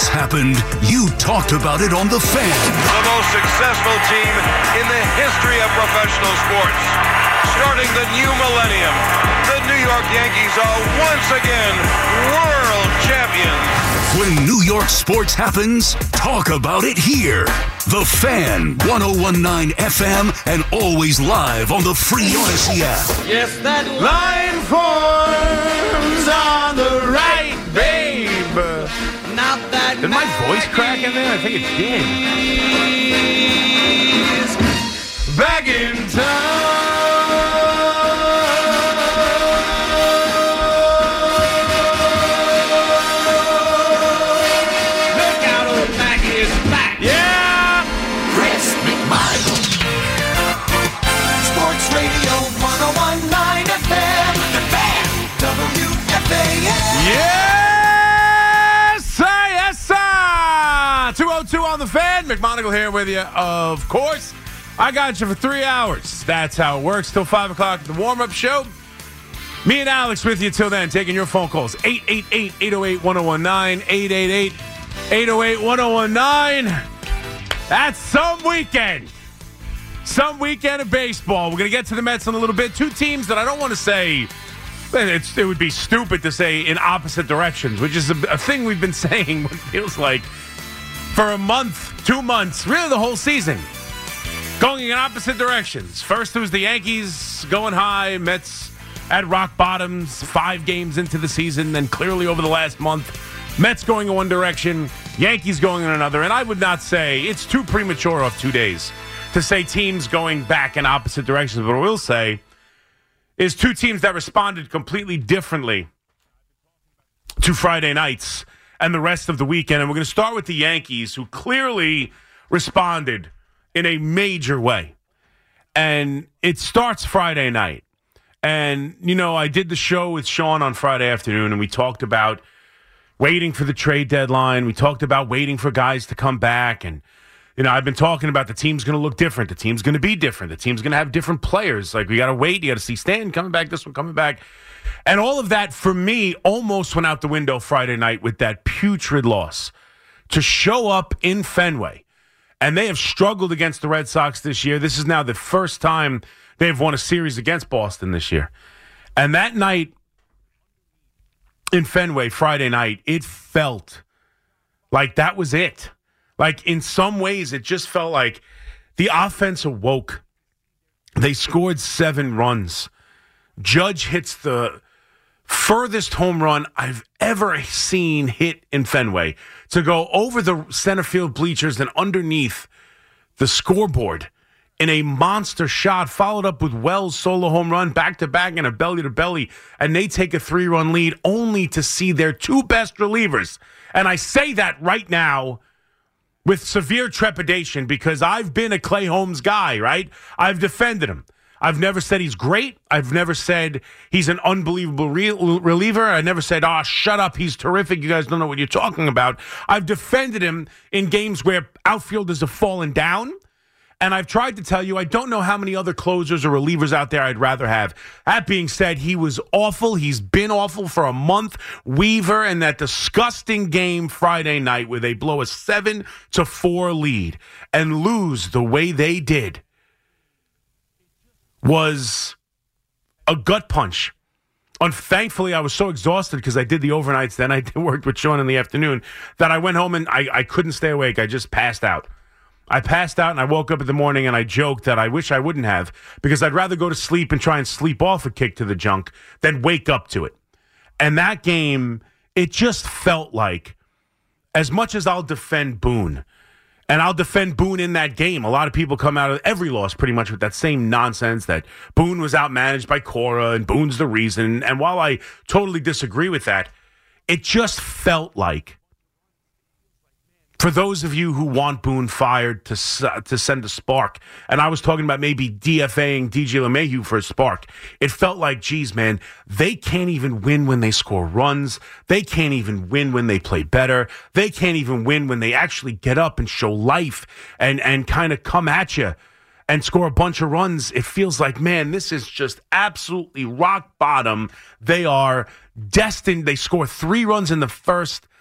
this happened, you talked about it on The Fan. The most successful team in the history of professional sports. Starting the new millennium, the New York Yankees are once again world champions. When New York sports happens, talk about it here. The Fan, 101.9 FM, and always live on the free Odyssey app. Yes, that line forms on the right, babe. Not that. Did my voice crack in there? I think it did. Back in town. Yes, sir, yes, sir. 202 on The Fan. McMonagle here with you, of course. I got you for 3 hours. That's how it works. Till 5 o'clock at the warm-up show. Me and Alex with you till then, taking your phone calls. 888-808-1019, 888-808-1019. That's some weekend. Some weekend of baseball. We're going to get to the Mets in a little bit. Two teams that I don't want to say... It would be stupid to say in opposite directions, which is a thing we've been saying, what feels like, for a month, 2 months, really the whole season. Going in opposite directions. First, it was the Yankees going high, Mets at rock bottoms, 5 games into the season. Then clearly over the last month, Mets going in one direction, Yankees going in another. And I would not say it's too premature off 2 days to say teams going back in opposite directions. But I will say is two teams that responded completely differently to Friday nights and the rest of the weekend. And we're going to start with the Yankees, who clearly responded in a major way. And it starts Friday night. And, you know, I did the show with Sean on Friday afternoon, and we talked about waiting for the trade deadline. We talked about waiting for guys to come back. And, you know, I've been talking about the team's going to look different. The team's going to be different. The team's going to have different players. Like, we got to wait. You got to see Stanton coming back, this one coming back. And all of that, for me, almost went out the window Friday night with that putrid loss. To show up in Fenway, and they have struggled against the Red Sox this year. This is now the first time they've won a series against Boston this year. And that night in Fenway, Friday night, it felt like that was it. Like, in some ways, it just felt like the offense awoke. They scored 7 runs. Judge hits the furthest home run I've ever seen hit in Fenway to go over the center field bleachers and underneath the scoreboard in a monster shot, followed up with Wells' solo home run, back-to-back and a belly-to-belly, and they take a 3-run lead only to see their 2 best relievers. And I say that right now with severe trepidation, because I've been a Clay Holmes guy, right? I've defended him. I've never said he's great. I've never said he's an unbelievable reliever. I never said, shut up, he's terrific. You guys don't know what you're talking about. I've defended him in games where outfielders have fallen down. And I've tried to tell you, I don't know how many other closers or relievers out there I'd rather have. That being said, he was awful. He's been awful for a month. Weaver, and that disgusting game Friday night where they blow a 7-4 lead and lose the way they did was a gut punch. Thankfully, I was so exhausted because I did the overnights, then I worked with Sean in the afternoon, that I went home and I couldn't stay awake. I just passed out. I passed out and I woke up in the morning and I joked that I wish I wouldn't have, because I'd rather go to sleep and try and sleep off a kick to the junk than wake up to it. And that game, it just felt like, as much as I'll defend Boone, and I'll defend Boone in that game, a lot of people come out of every loss pretty much with that same nonsense that Boone was outmanaged by Cora and Boone's the reason. And while I totally disagree with that, it just felt like, for those of you who want Boone fired to send a spark, and I was talking about maybe DFAing DJ LeMahieu for a spark, it felt like, geez, man, they can't even win when they score runs. They can't even win when they play better. They can't even win when they actually get up and show life and kind of come at you and score a bunch of runs. It feels like, man, this is just absolutely rock bottom. They are destined. They score 3 runs in the first,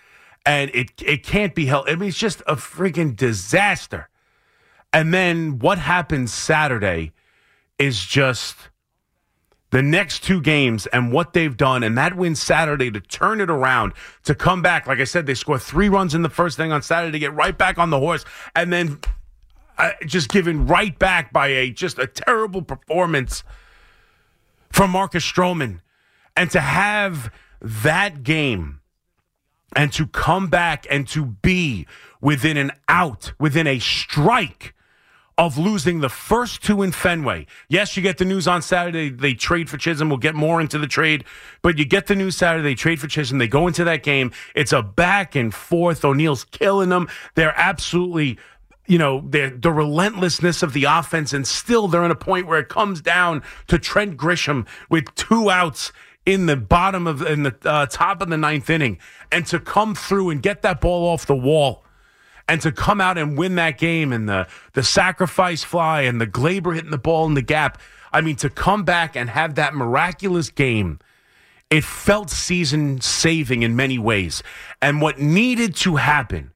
And it can't be held. I mean, it's just a freaking disaster. And then what happens Saturday is just the next two games and what they've done, and that win Saturday to turn it around, to come back. Like I said, they score 3 runs in the first inning on Saturday to get right back on the horse, and then just given right back by just a terrible performance from Marcus Stroman. And to have that game and to come back and to be within an out, within a strike of losing the first 2 in Fenway. Yes, you get the news on Saturday, they trade for Chisholm. We'll get more into the trade. But you get the news Saturday, they trade for Chisholm. They go into that game. It's a back and forth. O'Neill's killing them. They're absolutely, the relentlessness of the offense. And still they're in a point where it comes down to Trent Grisham with 2 outs in the top of the 9th inning, and to come through and get that ball off the wall and to come out and win that game, and the sacrifice fly and the Glaber hitting the ball in the gap. I mean, to come back and have that miraculous game, it felt season saving in many ways. And what needed to happen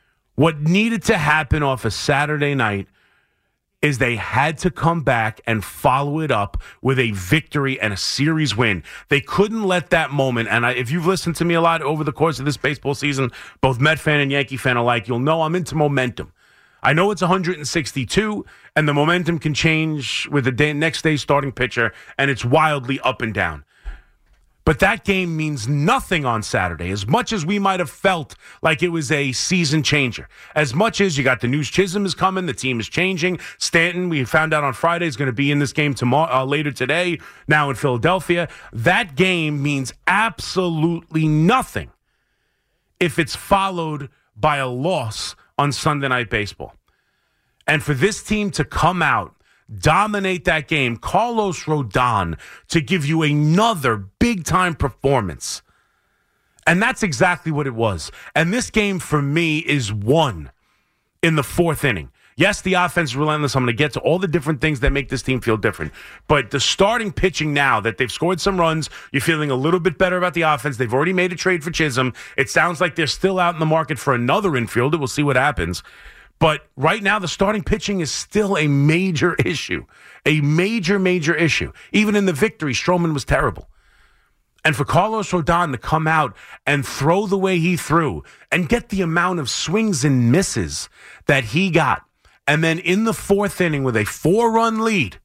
off a Saturday night is they had to come back and follow it up with a victory and a series win. They couldn't let that moment, and if you've listened to me a lot over the course of this baseball season, both Met fan and Yankee fan alike, you'll know I'm into momentum. I know it's 162, and the momentum can change with the next day's starting pitcher, and it's wildly up and down. But that game means nothing on Saturday, as much as we might have felt like it was a season changer. As much as you got the news Chisholm is coming, the team is changing. Stanton, we found out on Friday, is going to be in this game tomorrow, later today, now in Philadelphia. That game means absolutely nothing if it's followed by a loss on Sunday Night Baseball. And for this team to come out, dominate that game, Carlos Rodon to give you another big-time performance. And that's exactly what it was. And this game, for me, is won in the 4th inning. Yes, the offense is relentless. I'm going to get to all the different things that make this team feel different. But the starting pitching now, that they've scored some runs, you're feeling a little bit better about the offense. They've already made a trade for Chisholm. It sounds like they're still out in the market for another infielder. We'll see what happens. But right now, the starting pitching is still a major issue. A major, major issue. Even in the victory, Stroman was terrible. And for Carlos Rodon to come out and throw the way he threw and get the amount of swings and misses that he got, and then in the 4th inning with a 4-run lead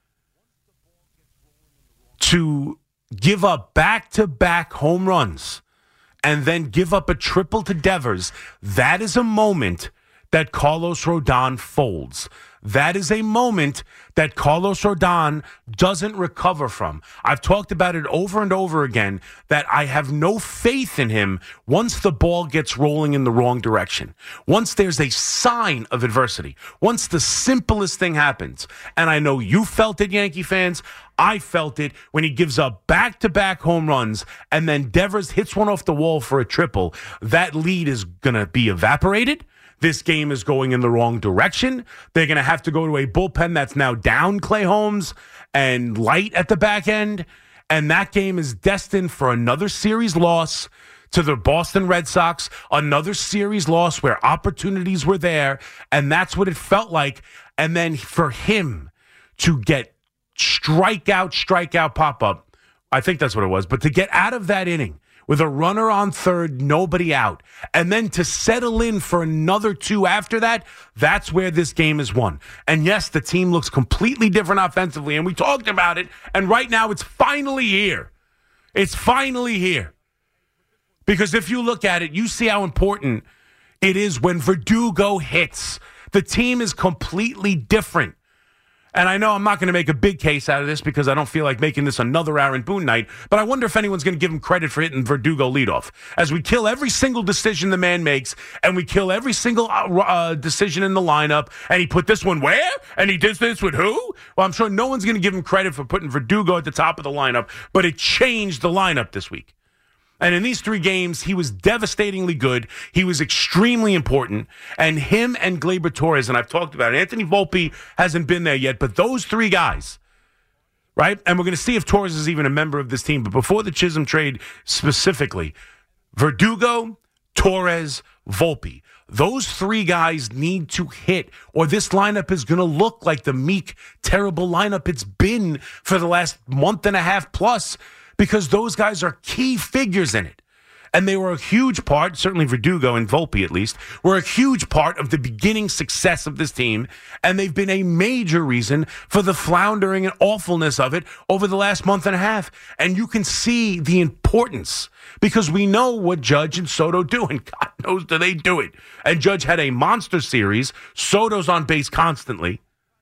to give up back-to-back home runs and then give up a triple to Devers, that is a moment that Carlos Rodon folds. That is a moment that Carlos Rodon doesn't recover from. I've talked about it over and over again, that I have no faith in him once the ball gets rolling in the wrong direction. Once there's a sign of adversity. Once the simplest thing happens. And I know you felt it, Yankee fans. I felt it when he gives up back-to-back home runs and then Devers hits one off the wall for a triple. That lead is going to be evaporated. This game is going in the wrong direction. They're going to have to go to a bullpen that's now down Clay Holmes and light at the back end. And that game is destined for another series loss to the Boston Red Sox, another series loss where opportunities were there. And that's what it felt like. And then for him to get strikeout, pop-up, I think that's what it was. But to get out of that inning with a runner on third, nobody out, and then to settle in for another 2 after that, that's where this game is won. And yes, the team looks completely different offensively, and we talked about it, and right now it's finally here. It's finally here. Because if you look at it, you see how important it is when Verdugo hits. The team is completely different. And I know I'm not going to make a big case out of this because I don't feel like making this another Aaron Boone night, but I wonder if anyone's going to give him credit for hitting Verdugo leadoff. As we kill every single decision the man makes, and we kill every single decision in the lineup, and he put this one where? And he did this with who? Well, I'm sure no one's going to give him credit for putting Verdugo at the top of the lineup, but it changed the lineup this week. And in these 3 games, he was devastatingly good. He was extremely important. And him and Gleyber Torres, and I've talked about it, Anthony Volpe hasn't been there yet, but those 3 guys, right? And we're going to see if Torres is even a member of this team. But before the Chisholm trade specifically, Verdugo, Torres, Volpe. Those three guys need to hit, or this lineup is going to look like the meek, terrible lineup it's been for the last month and a half plus, because those guys are key figures in it. And they were a huge part, certainly Verdugo and Volpe at least, were a huge part of the beginning success of this team. And they've been a major reason for the floundering and awfulness of it over the last month and a half. And you can see the importance, because we know what Judge and Soto do, and God knows do they do it. And Judge had a monster series. Soto's on base constantly.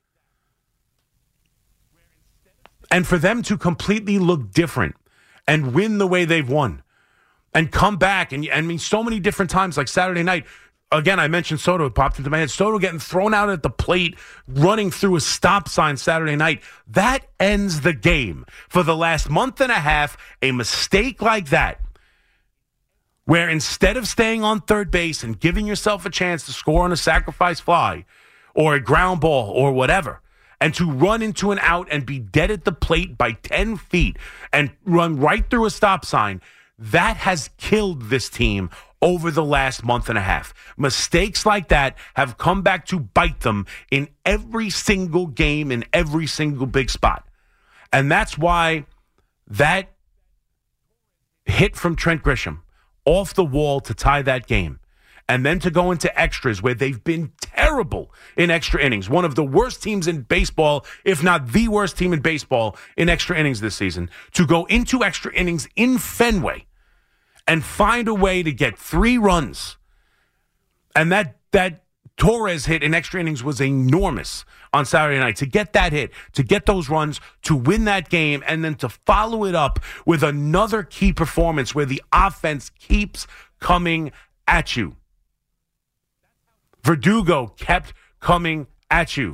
And for them to completely look different and win the way they've won, and come back, and I mean, so many different times, like Saturday night. Again, I mentioned Soto. It popped into my head. Soto getting thrown out at the plate, running through a stop sign Saturday night. That ends the game. For the last month and a half, a mistake like that, where instead of staying on third base and giving yourself a chance to score on a sacrifice fly or a ground ball or whatever, and to run into an out and be dead at the plate by 10 feet and run right through a stop sign, that has killed this team over the last month and a half. Mistakes like that have come back to bite them in every single game, in every single big spot. And that's why that hit from Trent Grisham off the wall to tie that game, and then to go into extras where they've been terrible in extra innings. One of the worst teams in baseball, if not the worst team in baseball in extra innings this season, to go into extra innings in Fenway and find a way to get 3 runs. And that Torres hit in extra innings was enormous on Saturday night. To get that hit, to get those runs, to win that game, and then to follow it up with another key performance where the offense keeps coming at you. Verdugo kept coming at you.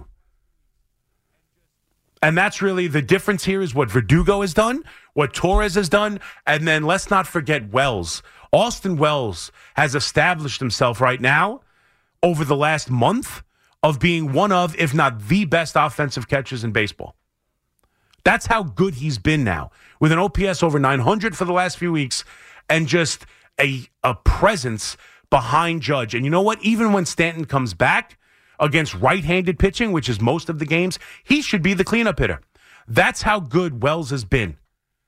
And that's really the difference here, is what Verdugo has done, what Torres has done, and then let's not forget Wells. Austin Wells has established himself right now over the last month of being one of, if not the best offensive catchers in baseball. That's how good he's been now, with an OPS over 900 for the last few weeks, and just a presence behind Judge. And you know what? Even when Stanton comes back against right-handed pitching, which is most of the games, he should be the cleanup hitter. That's how good Wells has been.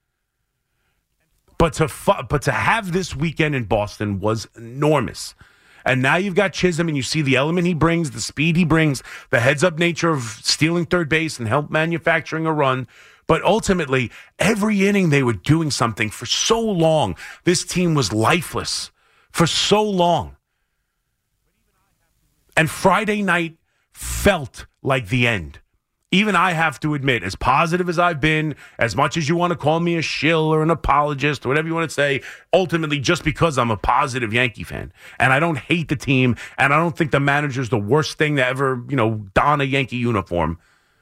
But to have this weekend in Boston was enormous. And now you've got Chisholm, and you see the element he brings, the speed he brings, the heads-up nature of stealing third base and help manufacturing a run. But ultimately, every inning they were doing something. For so long, this team was lifeless. For so long. And Friday night felt like the end. Even I have to admit, as positive as I've been, as much as you want to call me a shill or an apologist or whatever you want to say, ultimately just because I'm a positive Yankee fan. And I don't hate the team, and I don't think the manager's the worst thing to ever, don a Yankee uniform.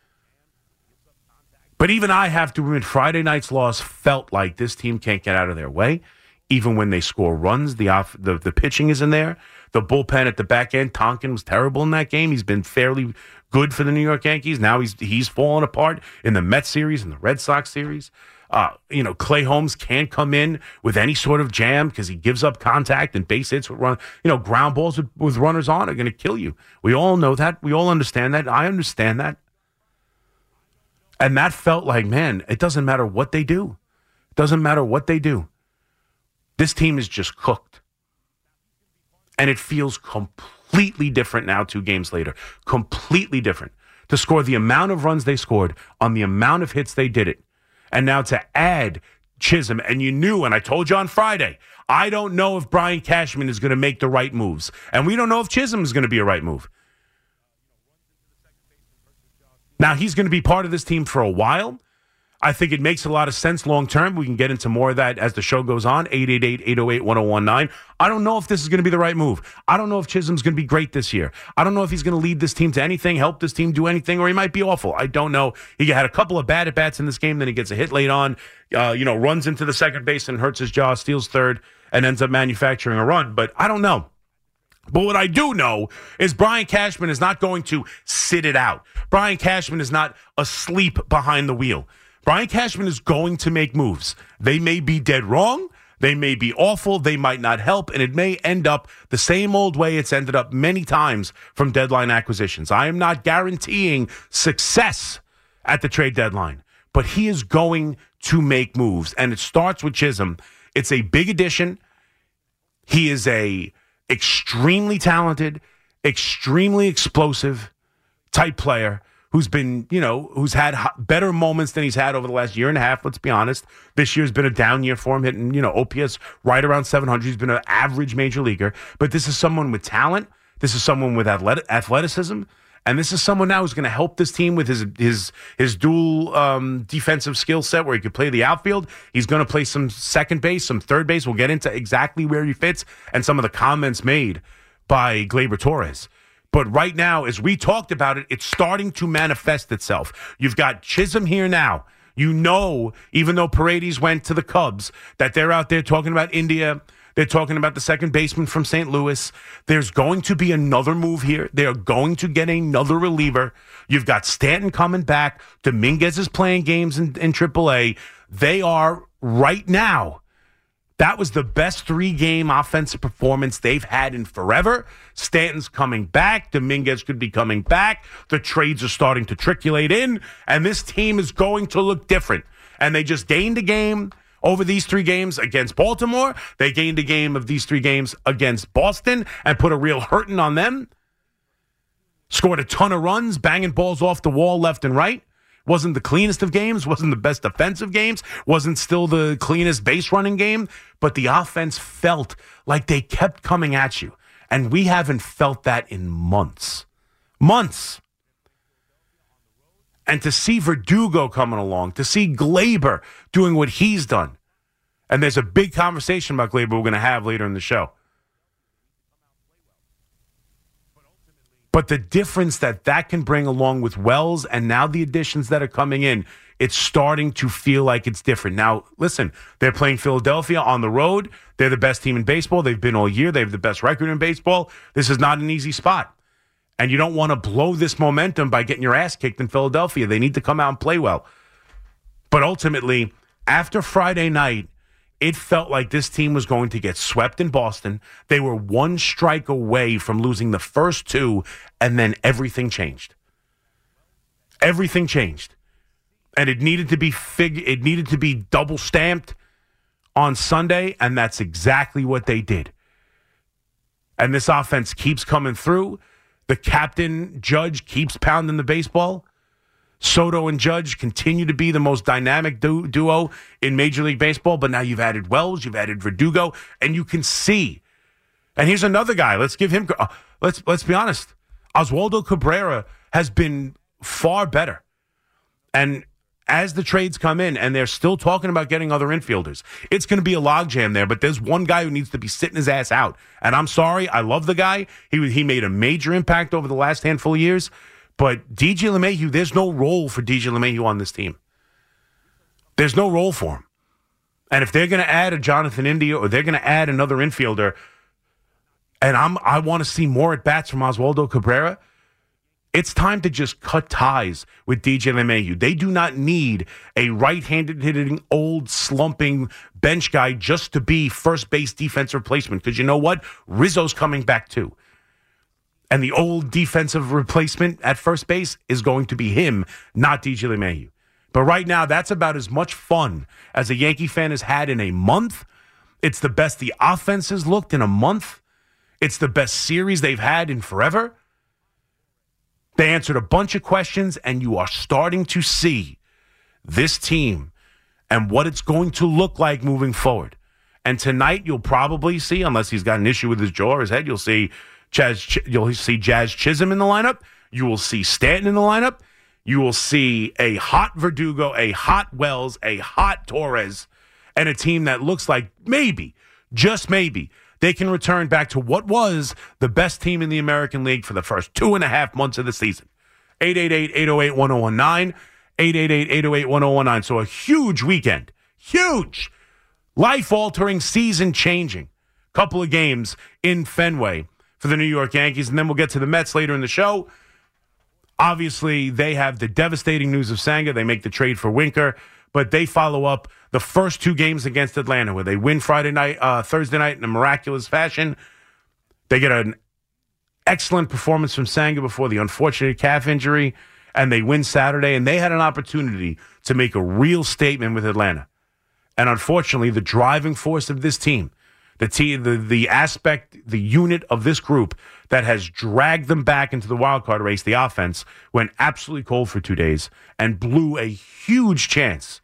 But even I have to admit, Friday night's loss felt like this team can't get out of their way. Even when they score runs, the pitching isn't there. The bullpen at the back end, Tonkin was terrible in that game. He's been fairly good for the New York Yankees. Now he's fallen apart in the Mets series and the Red Sox series. Clay Holmes can't come in with any sort of jam because he gives up contact, and base hits with ground balls with runners on are going to kill you. We all know that. We all understand that. I understand that. And that felt like, man, it doesn't matter what they do. It doesn't matter what they do. This team is just cooked. And it feels completely different now 2 games later. Completely different. To score the amount of runs they scored on the amount of hits they did it. And now to add Chisholm. And you knew, and I told you on Friday, I don't know if Brian Cashman is going to make the right moves. And we don't know if Chisholm is going to be a right move. Now, he's going to be part of this team for a while. I think it makes a lot of sense long term. We can get into more of that as the show goes on. 888-808-1019. I don't know if this is going to be the right move. I don't know if Chisholm's going to be great this year. I don't know if he's going to lead this team to anything, help this team do anything, or he might be awful. I don't know. He had a couple of bad at-bats in this game, then he gets a hit late on, runs into the second base and hurts his jaw, steals third, and ends up manufacturing a run. But I don't know. But what I do know is Brian Cashman is not going to sit it out. Brian Cashman is not asleep behind the wheel. Brian Cashman is going to make moves. They may be dead wrong. They may be awful, they might not help, and it may end up the same old way it's ended up many times from deadline acquisitions. I am not guaranteeing success at the trade deadline, but he is going to make moves, and it starts with Chisholm. It's a big addition. He is a extremely talented, extremely explosive type player who's been, who's had better moments than he's had over the last year and a half, let's be honest. This year's been a down year for him, hitting, OPS right around 700. He's been an average major leaguer. But this is someone with talent. This is someone with athleticism. And this is someone now who's going to help this team with his dual defensive skill set where he could play the outfield. He's going to play some second base, some third base. We'll get into exactly where he fits and some of the comments made by Gleyber Torres. But right now, as we talked about it, it's starting to manifest itself. You've got Chisholm here now. Even though Paredes went to the Cubs, that they're out there talking about India. They're talking about the second baseman from St. Louis. There's going to be another move here. They are going to get another reliever. You've got Stanton coming back. Dominguez is playing games in AAA. They are right now. That was the best 3-game offensive performance they've had in forever. Stanton's coming back. Dominguez could be coming back. The trades are starting to triculate in, and this team is going to look different. And they just gained a game over these 3 games against Baltimore. They gained a game of these 3 games against Boston and put a real hurting on them. Scored a ton of runs, banging balls off the wall left and right. Wasn't the cleanest of games, wasn't the best defensive games, wasn't still the cleanest base running game, but the offense felt like they kept coming at you. And we haven't felt that in months. Months. And to see Verdugo coming along, to see Gleyber doing what he's done. And there's a big conversation about Gleyber we're going to have later in the show. But the difference that can bring along with Wells and now the additions that are coming in, it's starting to feel like it's different. Now, listen, they're playing Philadelphia on the road. They're the best team in baseball. They've been all year. They have the best record in baseball. This is not an easy spot. And you don't want to blow this momentum by getting your ass kicked in Philadelphia. They need to come out and play well. But ultimately, after Friday night, it felt like this team was going to get swept in Boston. They were 1 strike away from losing the first 2, and then everything changed. Everything changed. And it needed to be double stamped on Sunday, and that's exactly what they did. And this offense keeps coming through. The captain, Judge, keeps pounding the baseball. Soto and Judge continue to be the most dynamic duo in Major League Baseball, but now you've added Wells, you've added Verdugo, and you can see. And here's another guy. Let's give him. Let's be honest. Oswaldo Cabrera has been far better. And as the trades come in, and they're still talking about getting other infielders, it's going to be a logjam there. But there's one guy who needs to be sitting his ass out. And I'm sorry, I love the guy. He made a major impact over the last handful of years. But DJ LeMahieu, there's no role for DJ LeMahieu on this team. There's no role for him. And if they're going to add a Jonathan India or they're going to add another infielder, and I want to see more at-bats from Oswaldo Cabrera, it's time to just cut ties with DJ LeMahieu. They do not need a right-handed hitting, old, slumping bench guy just to be first base defense replacement. Because you know what? Rizzo's coming back too. And the old defensive replacement at first base is going to be him, not DJ LeMahieu. But right now, that's about as much fun as a Yankee fan has had in a month. It's the best the offense has looked in a month. It's the best series they've had in forever. They answered a bunch of questions, and you are starting to see this team and what it's going to look like moving forward. And tonight, you'll probably see, unless he's got an issue with his jaw or his head, you'll see Jazz Chisholm in the lineup. You will see Stanton in the lineup. You will see a hot Verdugo, a hot Wells, a hot Torres, and a team that looks like maybe, just maybe, they can return back to what was the best team in the American League for the first 2.5 months of the season. 888-808-1019, 888-808-1019. So a huge weekend, huge, life-altering, season-changing couple of games in Fenway for the New York Yankees. And then we'll get to the Mets later in the show. Obviously, they have the devastating news of Senga. They make the trade for Winker. but they follow up the first 2 games against Atlanta, where they win Thursday night in a miraculous fashion. They get an excellent performance from Senga before the unfortunate calf injury, and they win Saturday, and they had an opportunity to make a real statement with Atlanta. And unfortunately, the driving force of this team, the aspect, the unit of this group that has dragged them back into the wild card race, the offense, went absolutely cold for 2 days and blew a huge chance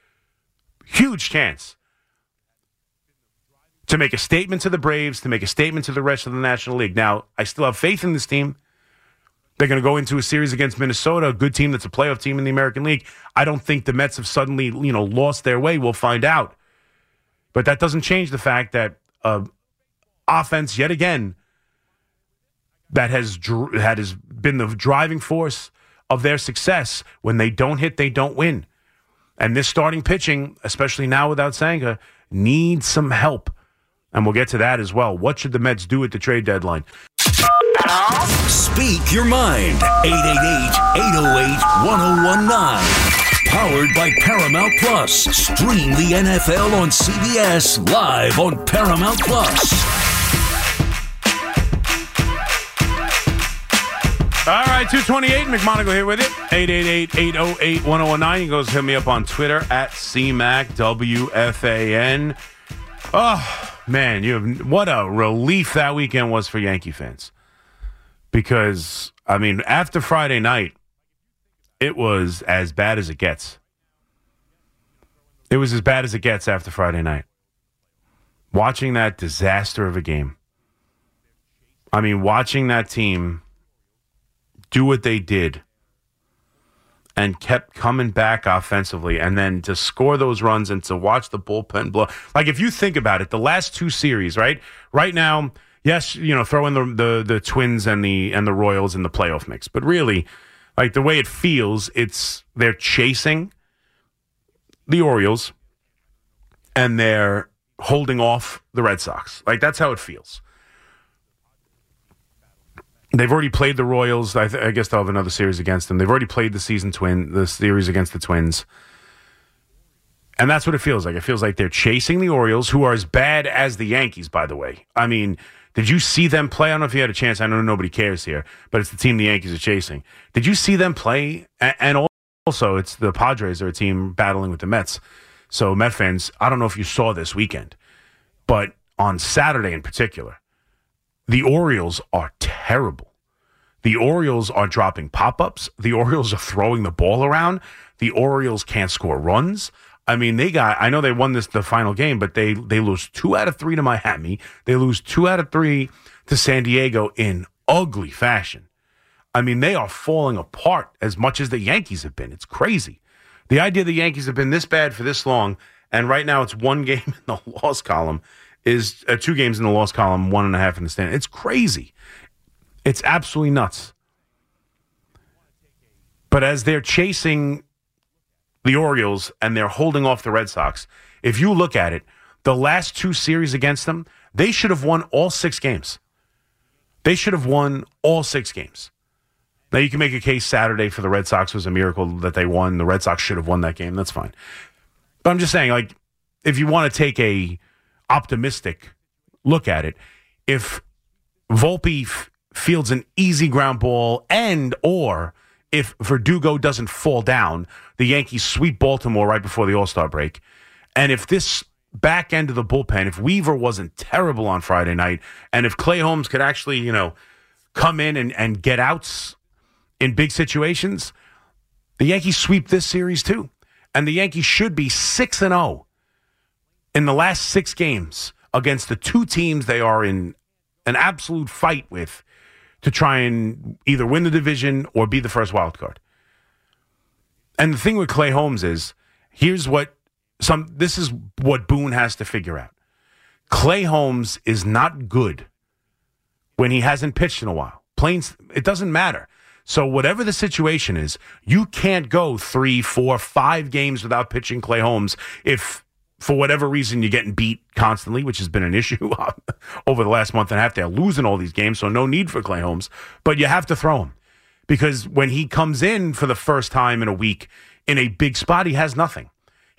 to make a statement to the Braves, to make a statement to the rest of the National League. Now, I still have faith in this team. They're going to go into a series against Minnesota, a good team that's a playoff team in the American League. I don't think the Mets have suddenly, lost their way. We'll find out. But that doesn't change the fact that offense, yet again, that has been the driving force of their success. When they don't hit, they don't win. And this starting pitching, especially now without Senga, needs some help. And we'll get to that as well. What should the Mets do at the trade deadline? Speak your mind. 888-808-1019. Powered by Paramount Plus. Stream the NFL on CBS live on Paramount Plus. All right, 228, McMonagle here with it. 888-808-1019. You guys hit me up on Twitter at CMACWFAN. Oh, man, what a relief that weekend was for Yankee fans. Because, after Friday night, it was as bad as it gets. It was as bad as it gets after Friday night. Watching that disaster of a game. Watching that team do what they did and kept coming back offensively, and then to score those runs and to watch the bullpen blow. Like, if you think about it, the last 2 series, right now, yes, throw in the Twins and the Royals in the playoff mix, but really, like, the way it feels, they're chasing the Orioles and they're holding off the Red Sox. Like, that's how it feels. They've already played the Royals. I guess they'll have another series against them. They've already played the series against the Twins. And that's what it feels like. It feels like they're chasing the Orioles, who are as bad as the Yankees, by the way. Did you see them play? I don't know if you had a chance. I know nobody cares here, but it's the team the Yankees are chasing. Did you see them play? And also, it's the Padres are a team battling with the Mets. So, Met fans, I don't know if you saw this weekend, but on Saturday in particular, the Orioles are terrible. The Orioles are dropping pop-ups. The Orioles are throwing the ball around. The Orioles can't score runs. I know they won the final game, but they lose 2 out of 3 to Miami. They lose 2 out of 3 to San Diego in ugly fashion. They are falling apart as much as the Yankees have been. It's crazy. The idea the Yankees have been this bad for this long, and right now it's 1 game in the loss column, is 2 games in the loss column, 1.5 in the stand. It's crazy. It's absolutely nuts. But as they're chasing the Orioles and they're holding off the Red Sox, if you look at it, the last 2 series against them, they should have won all 6 games. They should have won all 6 games. Now, you can make a case Saturday for the Red Sox was a miracle that they won. The Red Sox should have won that game. That's fine. But I'm just saying, like, if you want to take a optimistic look at it, if Volpe fields an easy ground ball or if Verdugo doesn't fall down, the Yankees sweep Baltimore right before the All-Star break. And if this back end of the bullpen, if Weaver wasn't terrible on Friday night, and if Clay Holmes could actually, come in and get outs in big situations, the Yankees sweep this series too. And the Yankees should be 6-0 in the last 6 games against the 2 teams they are in an absolute fight with to try and either win the division or be the first wild card. And the thing with Clay Holmes is, this is what Boone has to figure out. Clay Holmes is not good when he hasn't pitched in a while. It doesn't matter. So whatever the situation is, you can't go 3, 4, 5 games without pitching Clay Holmes if, for whatever reason, you're getting beat constantly, which has been an issue over the last month and a half. They're losing all these games, so no need for Clay Holmes. But you have to throw him. Because when he comes in for the first time in a week in a big spot, he has nothing.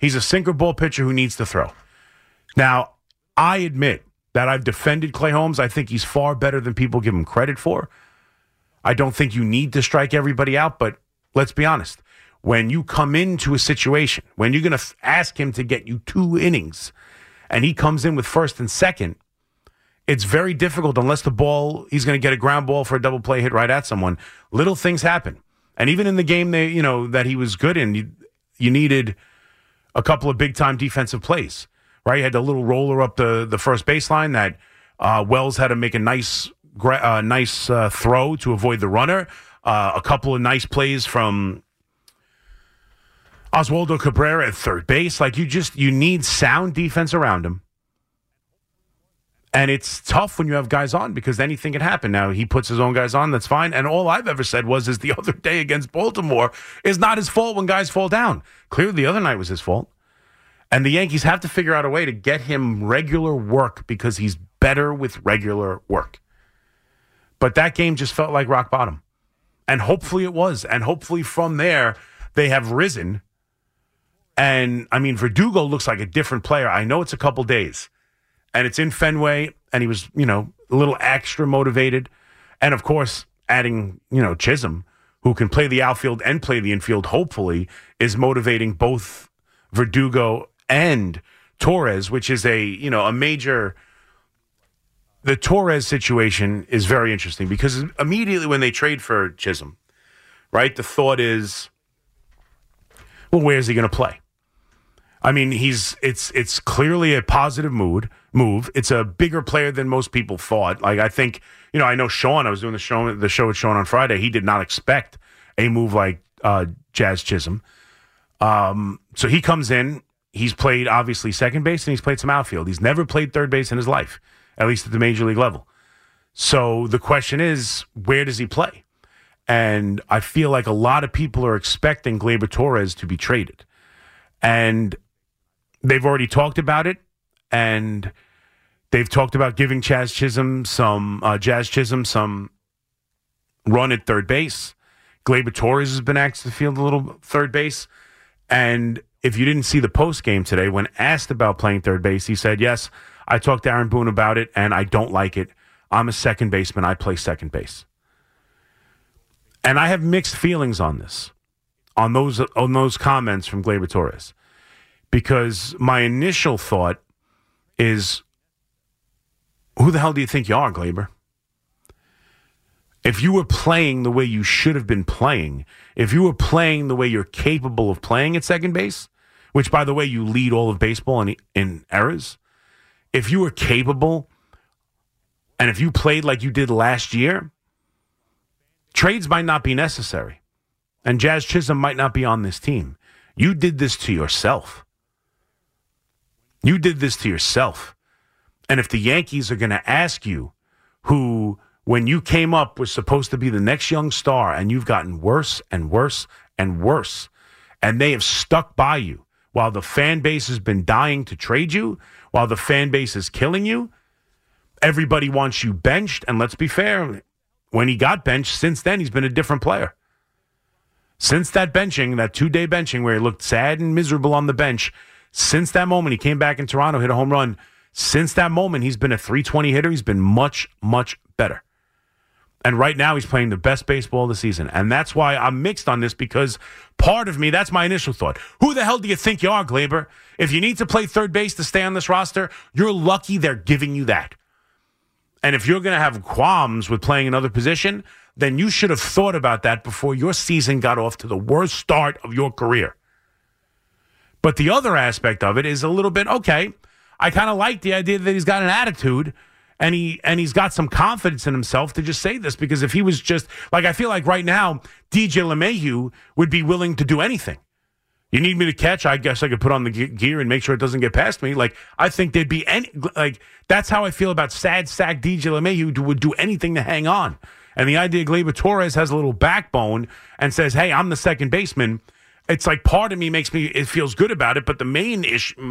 He's a sinker ball pitcher who needs to throw. Now, I admit that I've defended Clay Holmes. I think he's far better than people give him credit for. I don't think you need to strike everybody out, but let's be honest. When you come into a situation, when you're going to ask him to get you 2 innings, and he comes in with first and second, it's very difficult unless he's going to get a ground ball for a double play hit right at someone. Little things happen. And even in the game that he was good in, you needed a couple of big-time defensive plays, right? You had the little roller up the first baseline that Wells had to make a nice throw to avoid the runner. A couple of nice plays from Oswaldo Cabrera at third base. Like, you need sound defense around him. And it's tough when you have guys on because anything can happen. Now, he puts his own guys on, that's fine. And all I've ever said is the other day against Baltimore is not his fault when guys fall down. Clearly, the other night was his fault. And the Yankees have to figure out a way to get him regular work because he's better with regular work. But that game just felt like rock bottom. And hopefully it was. And hopefully from there, they have risen. And, I mean, Verdugo looks like a different player. I know it's a couple days. And it's in Fenway, and he was, a little extra motivated. And, of course, adding, Chisholm, who can play the outfield and play the infield, hopefully, is motivating both Verdugo and Torres, which is a major... The Torres situation is very interesting because immediately when they trade for Chisholm, right, the thought is, well, where's he going to play? I mean, it's clearly a positive move. It's a bigger player than most people thought. Like, I think, I know Sean, I was doing the show with Sean on Friday. He did not expect a move like Jazz Chisholm. So he comes in. He's played, obviously, second base, and he's played some outfield. He's never played third base in his life, at least at the major league level. So the question is, where does he play? And I feel like a lot of people are expecting Gleyber Torres to be traded. And they've already talked about it, and they've talked about giving Jazz Chisholm some run at third base. Gleyber Torres has been asked to field a little third base. And if you didn't see the post game today, when asked about playing third base, he said, yes, I talked to Aaron Boone about it, and I don't like it. I'm a second baseman. I play second base. And I have mixed feelings on this, on those comments from Gleyber Torres, because my initial thought is, who the hell do you think you are, Gleyber? If you were playing the way you should have been playing, if you were playing the way you're capable of playing at second base, which, by the way, you lead all of baseball in errors, if you were capable and if you played like you did last year, trades might not be necessary. And Jazz Chisholm might not be on this team. You did this to yourself. You did this to yourself. And if the Yankees are going to ask you, who, when you came up, was supposed to be the next young star, and you've gotten worse and worse and worse, and they have stuck by you while the fan base has been dying to trade you, while the fan base is killing you, everybody wants you benched. And let's be fair, when he got benched, since then, he's been a different player. Since that benching, that 2-day benching where he looked sad and miserable on the bench, since that moment, he came back in Toronto, hit a home run. Since that moment, he's been a .320 hitter. He's been much, much better. And right now, he's playing the best baseball of the season. And that's why I'm mixed on this, because part of me, that's my initial thought. Who the hell do you think you are, Gleyber? If you need to play third base to stay on this roster, you're lucky they're giving you that. And if you're going to have qualms with playing another position, then you should have thought about that before your season got off to the worst start of your career. But the other aspect of it is a little bit, okay, I kind of like the idea that he's got an attitude and he's got some confidence in himself to just say this, because if he was just, like, I feel like right now, DJ LeMahieu would be willing to do anything. You need me to catch? I guess I could put on the gear and make sure it doesn't get past me. Like, I think there'd be that's how I feel about sad sack DJ LeMahieu, would do anything to hang on. And the idea Gleyber Torres has a little backbone and says, hey, I'm the second baseman. It's like part of me it feels good about it, but the main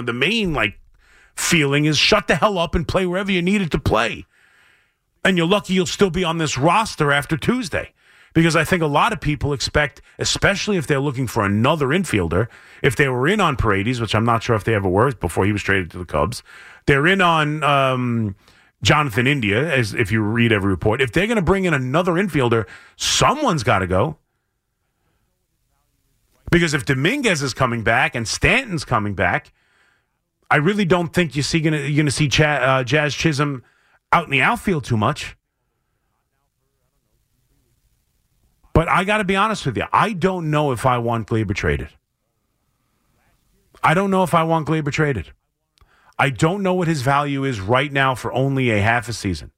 feeling is shut the hell up and play wherever you needed to play. And you're lucky you'll still be on this roster after Tuesday. Because I think a lot of people expect, especially if they're looking for another infielder, if they were in on Paredes, which I'm not sure if they ever were before he was traded to the Cubs, they're in on Jonathan India, as if you read every report. If they're going to bring in another infielder, someone's got to go. Because if Dominguez is coming back and Stanton's coming back, I really don't think you're going to see Jazz Chisholm out in the outfield too much. But I got to be honest with you. I don't know if I want Gleyber traded. I don't know if I want Gleyber traded. I don't know what his value is right now for only a half a season.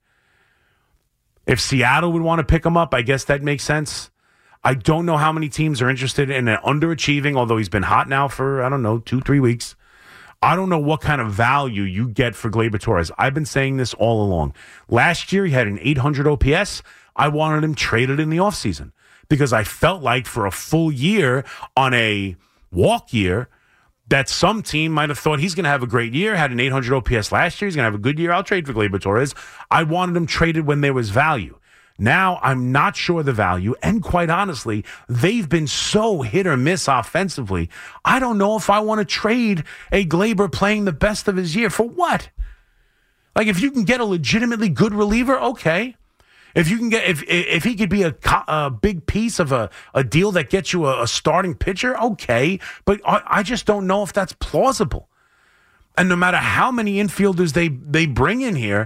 If Seattle would want to pick him up, I guess that makes sense. I don't know how many teams are interested in an underachieving, although he's been hot now for, 2-3 weeks. I don't know what kind of value you get for Gleyber Torres. I've been saying this all along. Last year, he had an 800 OPS. I wanted him traded in the offseason because I felt like for a full year on a walk year that some team might have thought he's going to have a great year, had an 800 OPS last year, he's going to have a good year, I'll trade for Gleyber Torres. I wanted him traded when there was value. Now, I'm not sure the value, and quite honestly, they've been so hit or miss offensively. I don't know if I want to trade a Gleyber playing the best of his year. For what? Like, if you can get a legitimately good reliever, okay. If you can get, if he could be a big piece of a deal that gets you a starting pitcher, okay. But I just don't know if that's plausible. And no matter how many infielders they bring in here,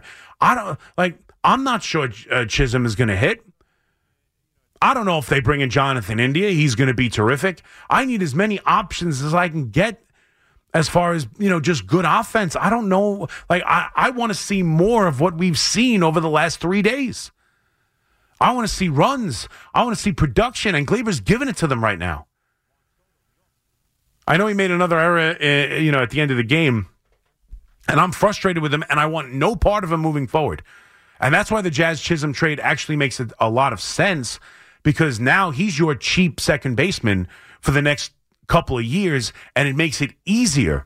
I'm not sure Chisholm is going to hit. I don't know if they bring in Jonathan India. He's going to be terrific. I need as many options as I can get as far as, just good offense. I don't know. I want to see more of what we've seen over the last 3 days. I want to see runs. I want to see production, and Gleyber's giving it to them right now. I know he made another error, at the end of the game, and I'm frustrated with him, and I want no part of him moving forward. And that's why the Jazz Chisholm trade actually makes a lot of sense, because now he's your cheap second baseman for the next couple of years, and it makes it easier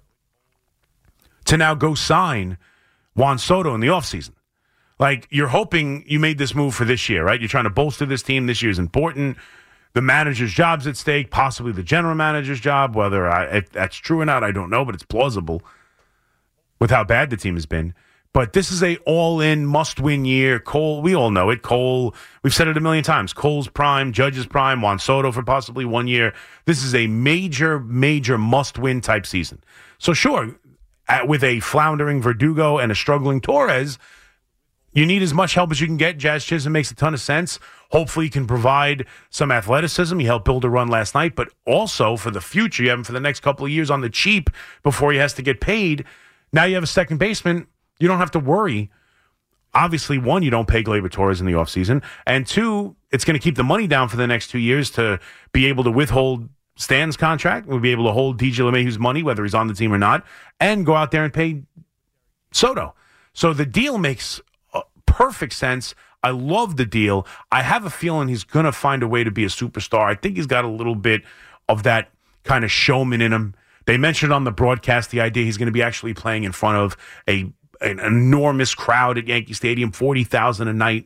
to now go sign Juan Soto in the offseason. Like, you're hoping you made this move for this year, right? You're trying to bolster this team. This year is important. The manager's job's at stake, possibly the general manager's job. Whether if that's true or not, I don't know, but it's plausible with how bad the team has been. But this is a all-in, must-win year. Cole, we all know it. Cole, we've said it a million times. Cole's prime, Judge's prime, Juan Soto for possibly 1 year. This is a major, major must-win type season. So sure, with a floundering Verdugo and a struggling Torres, you need as much help as you can get. Jazz Chisholm makes a ton of sense. Hopefully he can provide some athleticism. He helped build a run last night. But also for the future, you have him for the next couple of years on the cheap before he has to get paid. Now you have a second baseman. You don't have to worry. Obviously, one, you don't pay Gleyber Torres in the offseason. And two, it's going to keep the money down for the next 2 years to be able to withhold Stan's contract. We'll be able to hold DJ LeMahieu's money, whether he's on the team or not, and go out there and pay Soto. So the deal makes perfect sense. I love the deal. I have a feeling he's going to find a way to be a superstar. I think he's got a little bit of that kind of showman in him. They mentioned on the broadcast the idea he's going to be actually playing in front of an enormous crowd at Yankee Stadium, 40,000 a night.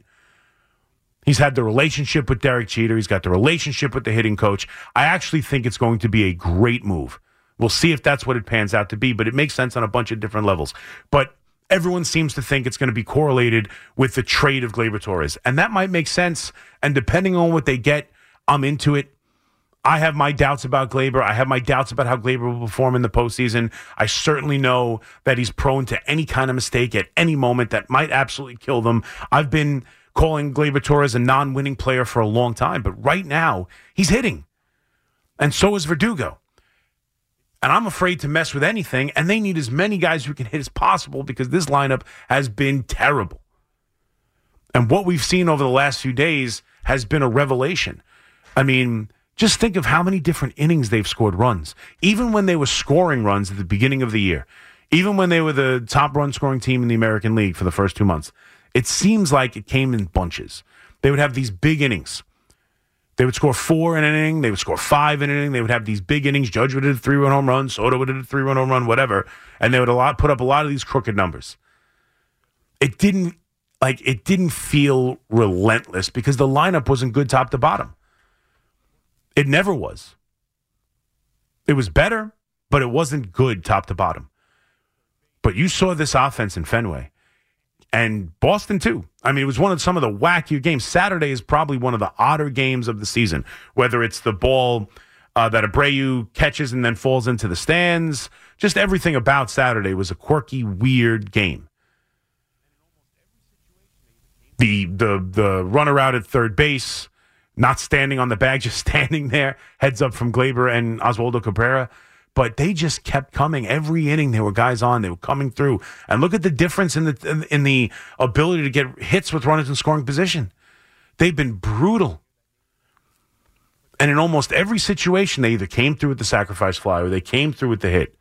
He's had the relationship with Derek Jeter. He's got the relationship with the hitting coach. I actually think it's going to be a great move. We'll see if that's what it pans out to be, but it makes sense on a bunch of different levels. But everyone seems to think it's going to be correlated with the trade of Gleyber Torres. And that might make sense. And depending on what they get, I'm into it. I have my doubts about Gleyber. I have my doubts about how Gleyber will perform in the postseason. I certainly know that he's prone to any kind of mistake at any moment that might absolutely kill them. I've been calling Gleyber Torres a non-winning player for a long time, but right now, he's hitting. And so is Verdugo. And I'm afraid to mess with anything, and they need as many guys who can hit as possible because this lineup has been terrible. And what we've seen over the last few days has been a revelation. I mean, just think of how many different innings they've scored runs. Even when they were scoring runs at the beginning of the year, even when they were the top run-scoring team in the American League for the first 2 months, it seems like it came in bunches. They would have these big innings. They would score 4 in an inning. They would score 5 in an inning. They would have these big innings. Judge would hit a 3-run home run. Soto would hit a 3-run home run, whatever. And they would put up a lot of these crooked numbers. It didn't like it didn't feel relentless because the lineup wasn't good top to bottom. It never was. It was better, but it wasn't good top to bottom. But you saw this offense in Fenway. And Boston, too. I mean, it was some of the wackier games. Saturday is probably one of the odder games of the season, whether it's the ball that Abreu catches and then falls into the stands. Just everything about Saturday was a quirky, weird game. The runner out at third base, not standing on the bag, just standing there, heads up from Gleyber and Oswaldo Cabrera. But they just kept coming. Every inning, there were guys on. They were coming through. And look at the difference in the ability to get hits with runners in scoring position. They've been brutal. And in almost every situation, they either came through with the sacrifice fly or they came through with the hit.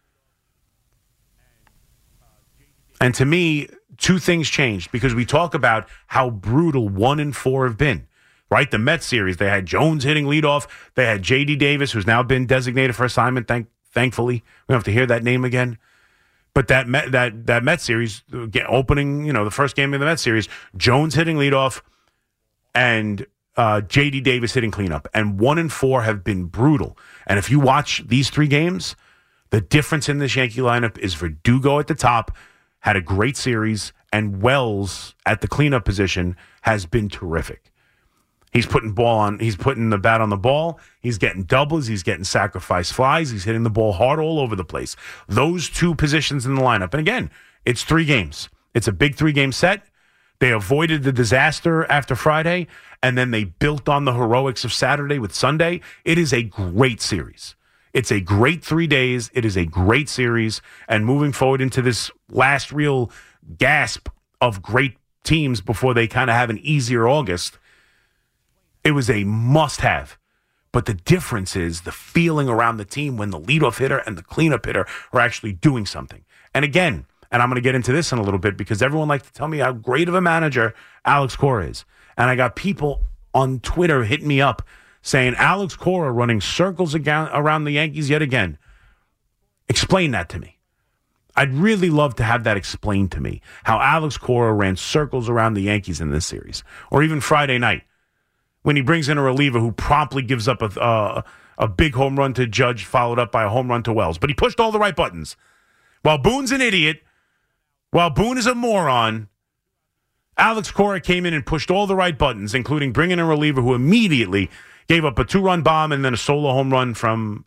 And to me, two things changed because we talk about how brutal 1 and 4 have been. Right, the Mets series, they had Jones hitting leadoff. They had J.D. Davis, who's now been designated for assignment, thankfully. We don't have to hear that name again. But that Mets series, opening, the first game of the Mets series, Jones hitting leadoff and J.D. Davis hitting cleanup. And 1 and 4 have been brutal. And if you watch these 3 games, the difference in this Yankee lineup is Verdugo at the top, had a great series, and Wells at the cleanup position has been terrific. He's putting the bat on the ball. He's getting doubles. He's getting sacrifice flies. He's hitting the ball hard all over the place. Those 2 positions in the lineup. And again, it's 3 games. It's a big 3-game set. They avoided the disaster after Friday, and then they built on the heroics of Saturday with Sunday. It is a great series. It's a great 3 days. It is a great series. And moving forward into this last real gasp of great teams before they kind of have an easier August, it was a must-have. But the difference is the feeling around the team when the leadoff hitter and the cleanup hitter are actually doing something. And again, and I'm going to get into this in a little bit because everyone likes to tell me how great of a manager Alex Cora is. And I got people on Twitter hitting me up saying, Alex Cora running circles around the Yankees yet again. Explain that to me. I'd really love to have that explained to me, how Alex Cora ran circles around the Yankees in this series. Or even Friday night, when he brings in a reliever who promptly gives up a big home run to Judge, followed up by a home run to Wells. But he pushed all the right buttons. While Boone's an idiot, while Boone is a moron, Alex Cora came in and pushed all the right buttons, including bringing in a reliever who immediately gave up a 2-run bomb and then a solo home run from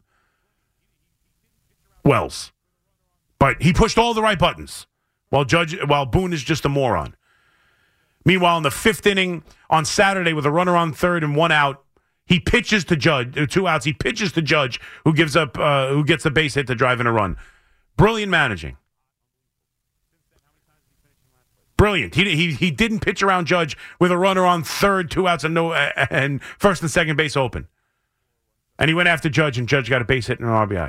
Wells. But he pushed all the right buttons, while Boone is just a moron. Meanwhile, in the 5th inning on Saturday with a runner on third and 1 out, he pitches to Judge, 2 outs. He pitches to Judge, who gets the base hit to drive in a run. Brilliant managing. Brilliant. He didn't pitch around Judge with a runner on third, 2 outs, and first and second base open. And he went after Judge, and Judge got a base hit and an RBI.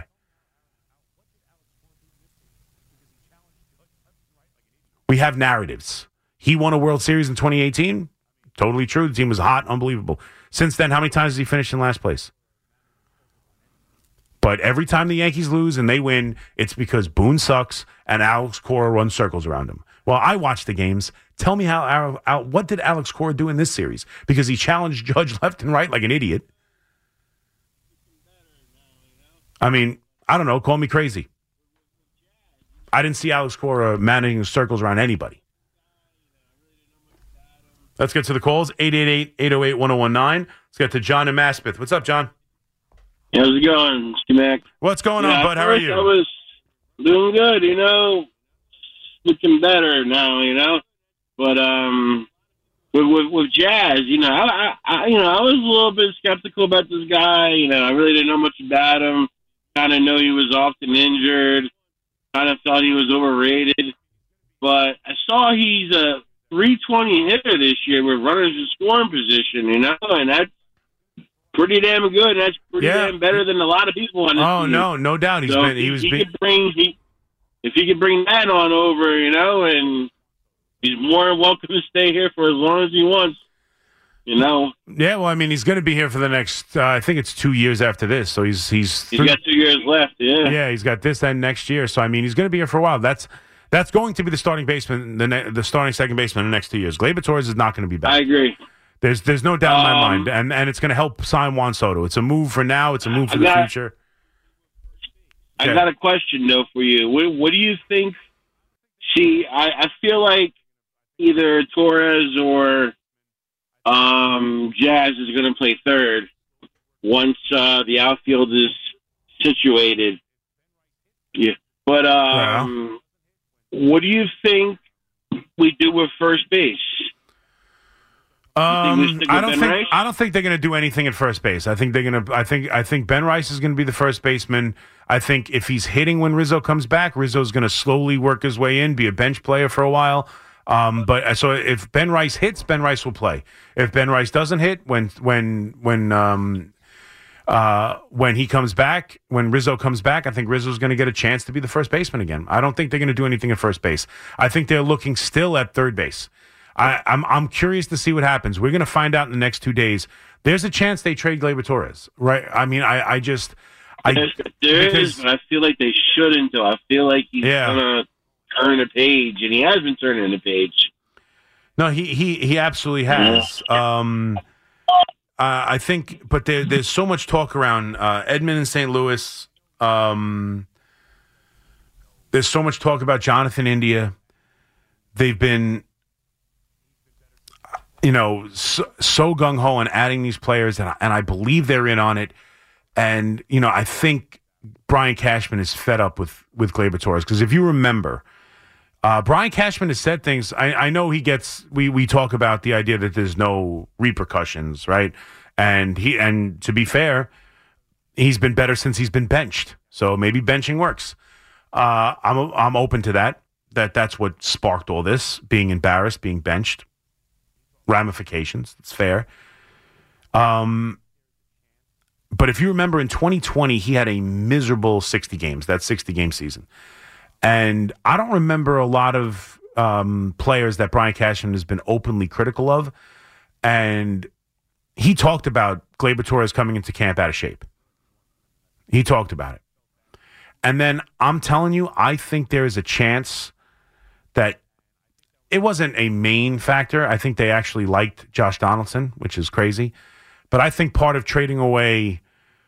We have narratives. He won a World Series in 2018. Totally true. The team was hot, unbelievable. Since then, how many times has he finished in last place? But every time the Yankees lose and they win, it's because Boone sucks and Alex Cora runs circles around him. Well, I watched the games. Tell me what did Alex Cora do in this series? Because he challenged Judge left and right like an idiot. I mean, I don't know. Call me crazy. I didn't see Alex Cora managing circles around anybody. Let's get to the calls. 888-808-1019. Let's get to John in Maspeth. What's up, John? Hey, how's it going, Mac? What's going on, bud? How are you? I was doing good, looking better now, But with Jazz, I was a little bit skeptical about this guy. I really didn't know much about him. Kind of know he was often injured. Kind of thought he was overrated. But I saw he's a 320 hitter this year with runners in scoring position, and that's pretty damn good. And that's pretty damn better than a lot of people on this team. No doubt. If he could bring that on over, and he's more than welcome to stay here for as long as he wants. Yeah, well, I mean, he's going to be here for the next, I think it's 2 years after this. So he's got 2 years left, yeah. Yeah, he's got this and next year. So, I mean, he's going to be here for a while. That's That's going to be the starting baseman, the starting second baseman in the next 2 years. Gleyber Torres is not going to be back. I agree. There's no doubt in my mind, and it's going to help sign Juan Soto. It's a move for now. It's a move for the future. I got a question though for you. What do you think? See, I feel like either Torres or Jazz is going to play third once the outfield is situated. Yeah, but what do you think we do with first base? I don't think they're going to do anything at first base. I think they're going to. I think Ben Rice is going to be the first baseman. I think if he's hitting when Rizzo comes back, Rizzo's going to slowly work his way in, be a bench player for a while. But so if Ben Rice hits, Ben Rice will play. If Ben Rice doesn't hit, when he comes back, when Rizzo comes back, I think Rizzo's going to get a chance to be the first baseman again. I don't think they're going to do anything at first base. I think they're looking still at third base. I'm curious to see what happens. We're going to find out in the next 2 days. There's a chance they trade Gleyber Torres, right? I mean, there is, but I feel like they shouldn't. Though I feel like he's gonna turn a page, and he has been turning a page. No, he absolutely has. I think, but there's so much talk around Edmund and St. Louis. There's so much talk about Jonathan India. They've been, so gung-ho on adding these players, and I believe they're in on it. And, I think Brian Cashman is fed up with Gleyber Torres. Because if you remember, Brian Cashman has said things. I know he gets, we talk about the idea that there's no repercussions, right? And to be fair, he's been better since he's been benched. So maybe benching works. I'm open to that. That's what sparked all this, being embarrassed, being benched. Ramifications. It's fair. But if you remember in 2020, he had a miserable 60 games, that 60-game season. And I don't remember a lot of players that Brian Cashman has been openly critical of. And he talked about Gleyber Torres coming into camp out of shape. He talked about it. And then I'm telling you, I think there is a chance that it wasn't a main factor. I think they actually liked Josh Donaldson, which is crazy. But I think part of trading away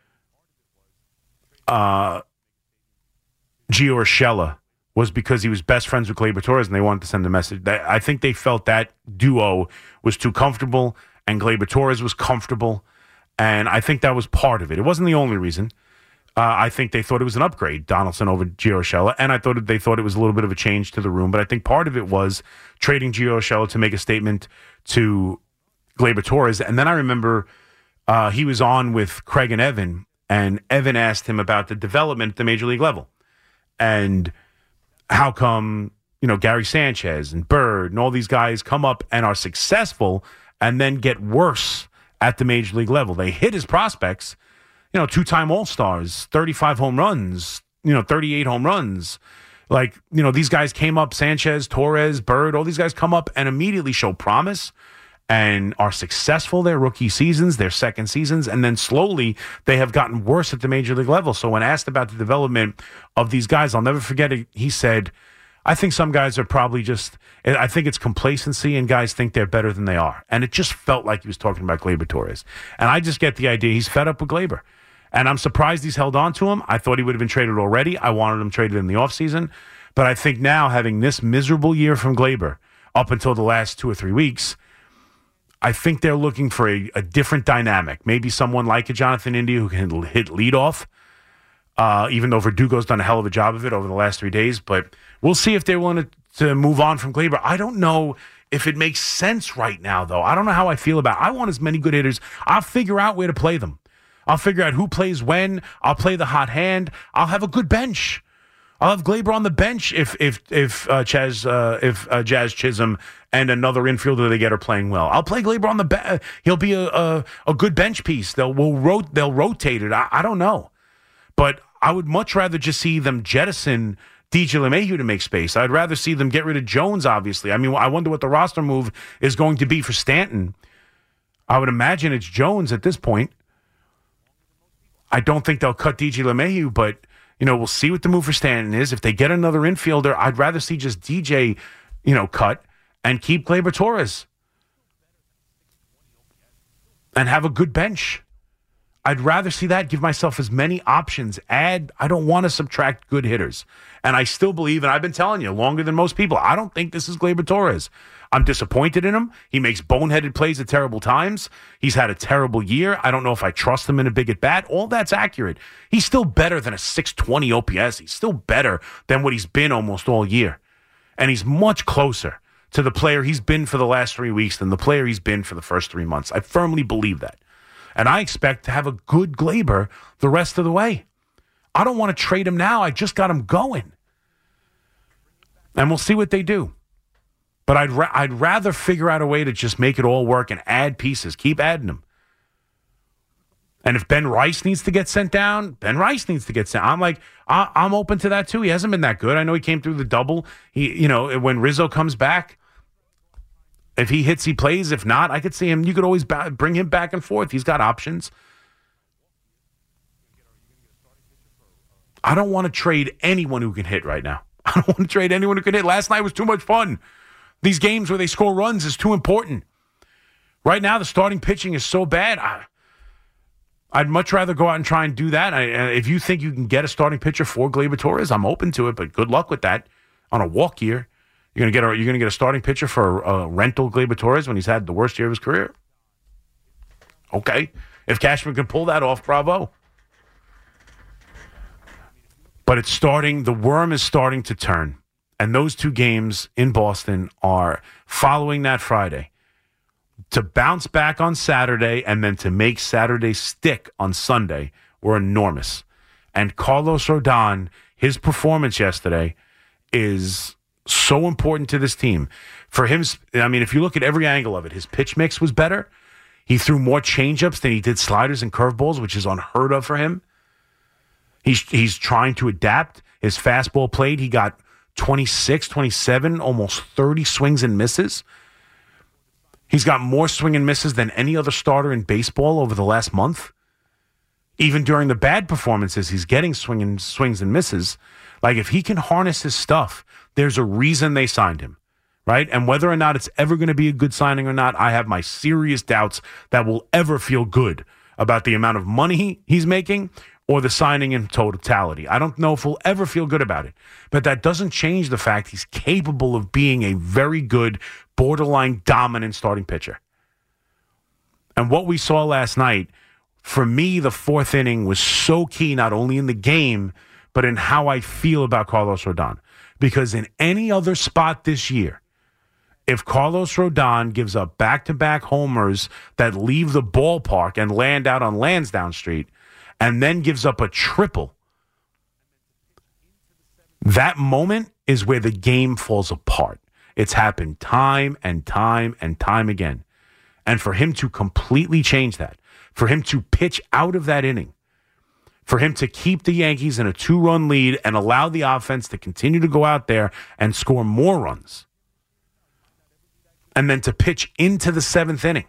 Gio Urshela was because he was best friends with Gleyber Torres and they wanted to send a message. I think they felt that duo was too comfortable and Gleyber Torres was comfortable. And I think that was part of it. It wasn't the only reason. I think they thought it was an upgrade, Donaldson over Gio Urshela, and they thought it was a little bit of a change to the room. But I think part of it was trading Gio Urshela to make a statement to Gleyber Torres. And then I remember he was on with Craig and Evan asked him about the development at the major league level. And how come, Gary Sanchez and Bird and all these guys come up and are successful and then get worse at the major league level? They hit his prospects, two-time All-Stars, 35 home runs, 38 home runs. These guys came up, Sanchez, Torres, Bird, all these guys come up and immediately show promise and are successful their rookie seasons, their second seasons, and then slowly they have gotten worse at the major league level. So when asked about the development of these guys, I'll never forget it, he said, I think some guys are probably I think it's complacency and guys think they're better than they are. And it just felt like he was talking about Gleyber Torres. And I just get the idea he's fed up with Gleyber. And I'm surprised he's held on to him. I thought he would have been traded already. I wanted him traded in the offseason. But I think now, having this miserable year from Gleyber up until the last 2 or 3 weeks, I think they're looking for a different dynamic. Maybe someone like a Jonathan India who can hit leadoff, even though Verdugo's done a hell of a job of it over the last 3 days. But we'll see if they're willing to move on from Gleyber. I don't know if it makes sense right now, though. I don't know how I feel about it. I want as many good hitters. I'll figure out where to play them. I'll figure out who plays when. I'll play the hot hand. I'll have a good bench. I'll have Gleyber on the bench if Jazz Chisholm and another infielder they get are playing well. I'll play Gleyber on the bench. He'll be a good bench piece. They'll rotate it. I don't know, but I would much rather just see them jettison DJ LeMahieu to make space. I'd rather see them get rid of Jones. Obviously, I mean, I wonder what the roster move is going to be for Stanton. I would imagine it's Jones at this point. I don't think they'll cut DJ LeMahieu, but We'll see what the move for Stanton is. If they get another infielder, I'd rather see just DJ, cut and keep Gleyber Torres and have a good bench. I'd rather see that, give myself as many options. I don't want to subtract good hitters. And I still believe, and I've been telling you longer than most people, I don't think this is Gleyber Torres. I'm disappointed in him. He makes boneheaded plays at terrible times. He's had a terrible year. I don't know if I trust him in a big at bat. All that's accurate. He's still better than a 620 OPS. He's still better than what he's been almost all year. And he's much closer to the player he's been for the last 3 weeks than the player he's been for the first 3 months. I firmly believe that. And I expect to have a good Gleyber the rest of the way. I don't want to trade him now. I just got him going. And we'll see what they do. But I'd rather figure out a way to just make it all work and add pieces. Keep adding them. And if Ben Rice needs to get sent down, Ben Rice needs to get sent. I'm open to that too. He hasn't been that good. I know he came through the double. When Rizzo comes back, if he hits, he plays. If not, I could see him. You could always bring him back and forth. He's got options. I don't want to trade anyone who can hit right now. I don't want to trade anyone who can hit. Last night was too much fun. These games where they score runs is too important. Right now, the starting pitching is so bad. I'd much rather go out and try and do that. If you think you can get a starting pitcher for Gleyber Torres, I'm open to it, but good luck with that on a walk year. You're gonna get a starting pitcher for a rental Gleyber Torres when he's had the worst year of his career? Okay. If Cashman can pull that off, bravo. But it's starting, the worm is starting to turn. And those two games in Boston are following that Friday. To bounce back on Saturday and then to make Saturday stick on Sunday were enormous. And Carlos Rodon, his performance yesterday is so important to this team. For him, if you look at every angle of it, his pitch mix was better. He threw more changeups than he did sliders and curveballs, which is unheard of for him. He's trying to adapt. His fastball played, he got 26, 27, almost 30 swings and misses. He's got more swing and misses than any other starter in baseball over the last month. Even during the bad performances, he's getting swings and misses. Like, if he can harness his stuff, there's a reason they signed him, right? And whether or not it's ever going to be a good signing or not, I have my serious doubts that we'll ever feel good about the amount of money he's making or the signing in totality. I don't know if we'll ever feel good about it. But that doesn't change the fact he's capable of being a very good, borderline dominant starting pitcher. And what we saw last night, for me, the fourth inning was so key, not only in the game, but in how I feel about Carlos Rodon. Because in any other spot this year, if Carlos Rodon gives up back-to-back homers that leave the ballpark and land out on Lansdowne Street, and then gives up a triple, that moment is where the game falls apart. It's happened time and time and time again. And for him to completely change that, for him to pitch out of that inning, for him to keep the Yankees in a 2-run lead and allow the offense to continue to go out there and score more runs, and then to pitch into the 7th inning,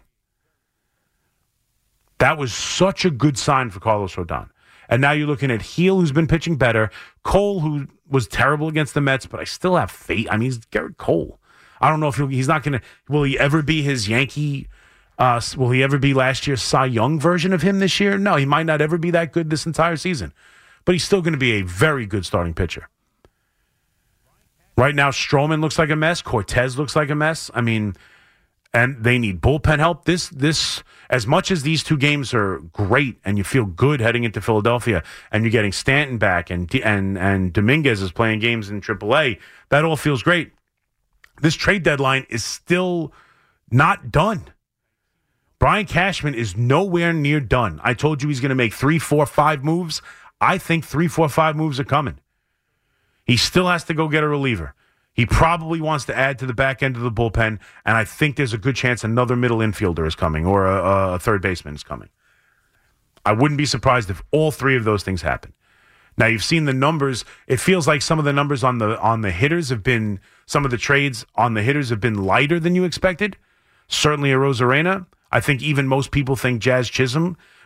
that was such a good sign for Carlos Rodon. And now you're looking at Heel, who's been pitching better, Cole, who was terrible against the Mets, but I still have faith. I mean, he's Garrett Cole. I don't know if he's not going to, will he ever be his Yankee, will he ever be last year's Cy Young version of him this year? No, he might not ever be that good this entire season. But he's still going to be a very good starting pitcher. Right now, Stroman looks like a mess. Cortez looks like a mess. I mean, and they need bullpen help. This as much as these two games are great and you feel good heading into Philadelphia and you're getting Stanton back and Dominguez is playing games in AAA, that all feels great. This trade deadline is still not done. Brian Cashman is nowhere near done. I told you he's going to make 3, 4, 5 moves. I think 3, 4, 5 moves are coming. He still has to go get a reliever. He probably wants to add to the back end of the bullpen, and I think there's a good chance another middle infielder is coming or a third baseman is coming. I wouldn't be surprised if all three of those things happen. Now, you've seen the numbers. It feels like some of the numbers on the hitters have been, some of the trades on the hitters have been lighter than you expected. Certainly a Rosarena. I think even most people think Jazz Chisholm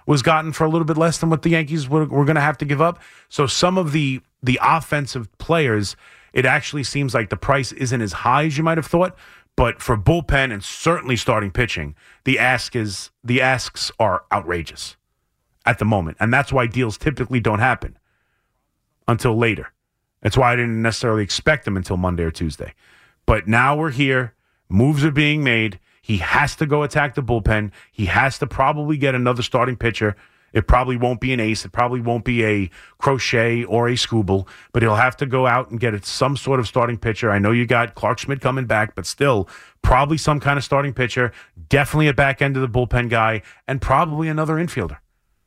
was gotten for a little bit less than what the Yankees were going to have to give up. So some of the offensive players, it actually seems like the price isn't as high as you might have thought. But for bullpen and certainly starting pitching, the asks are outrageous at the moment. And that's why deals typically don't happen until later. That's why I didn't necessarily expect them until Monday or Tuesday. But now we're here. Moves are being made. He has to go attack the bullpen. He has to probably get another starting pitcher. It probably won't be an ace. It probably won't be a Crochet or a Skubal, but he'll have to go out and get some sort of starting pitcher. I know you got Clark Schmidt coming back, but still probably some kind of starting pitcher, definitely a back end of the bullpen guy, and probably another infielder.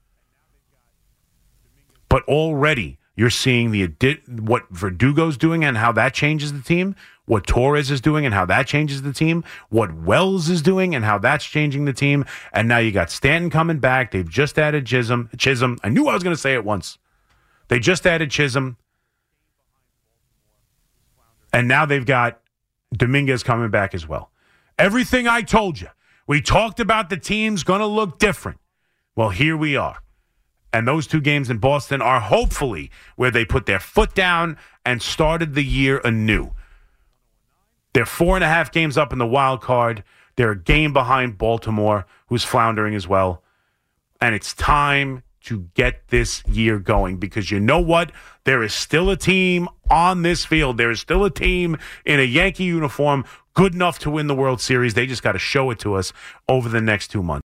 But already you're seeing what Verdugo's doing and how that changes the team, what Torres is doing and how that changes the team, what Wells is doing and how that's changing the team. And now you got Stanton coming back. They've just added Chisholm. I knew I was going to say it once. They just added Chisholm. And now they've got Dominguez coming back as well. Everything I told you. We talked about the team's going to look different. Well, here we are. And those two games in Boston are hopefully where they put their foot down and started the year anew. They're 4.5 games up in the wild card. They're a game behind Baltimore, who's floundering as well. And it's time to get this year going because you know what? There is still a team on this field. There is still a team in a Yankee uniform good enough to win the World Series. They just got to show it to us over the next 2 months.